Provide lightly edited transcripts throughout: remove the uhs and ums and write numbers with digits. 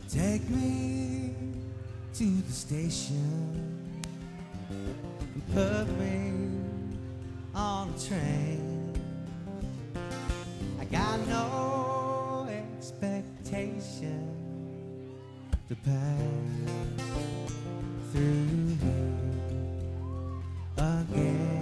Take me to the station and put me on a train. I got no expectation to pass through here again.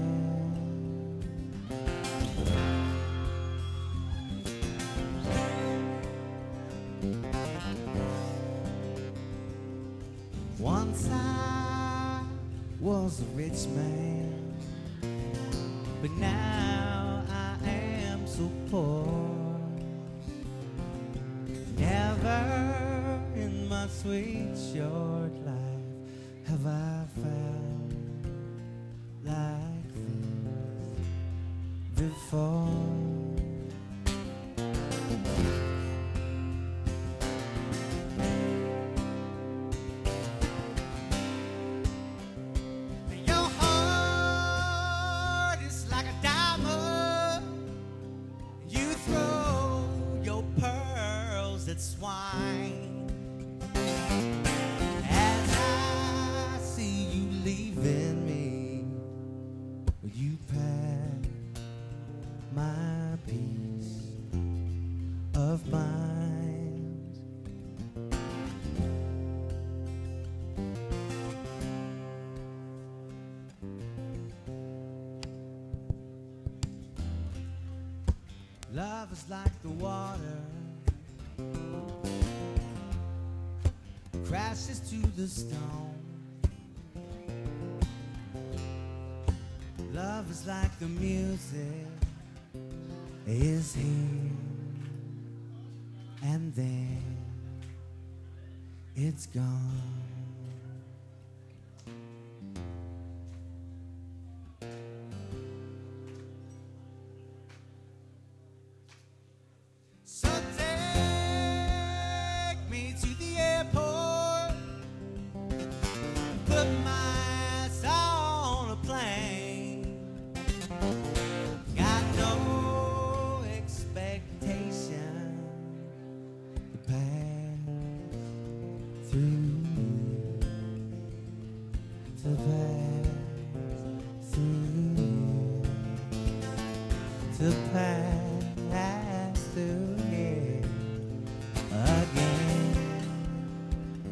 Once I was a rich man, but now I am so poor. Never in my sweet short life have I felt like this before. Swine. As I see you leaving me, will you pack my peace of mind? Love is like the water, crashes to the stone. Love is like the music, is here and then it's gone. So take me to the airport, put my soul on a plane. Got no expectation to pass through, to pass through, to pass